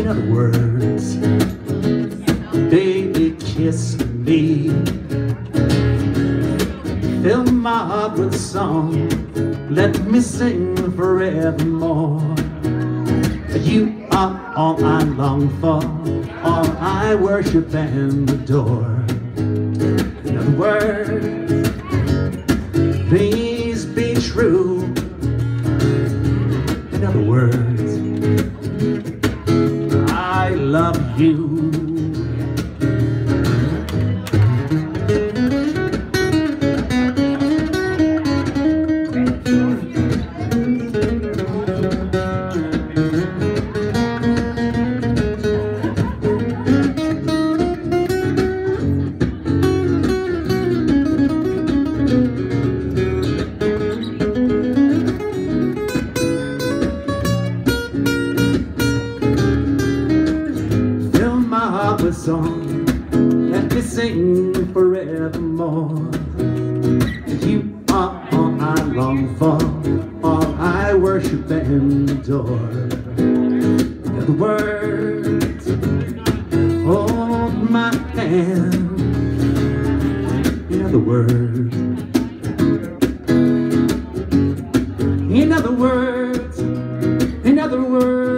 other words, baby, kiss me. Fill my heart with song, let me sing forevermore. You are all I long for, all I worship and adore. In other words, please be true. In other words, I love you. With song, let me sing forevermore. You are all I long for, all I worship and adore. In other words, hold my hand. In other words, in other words, in other words,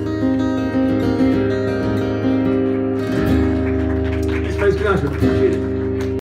Appreciate it.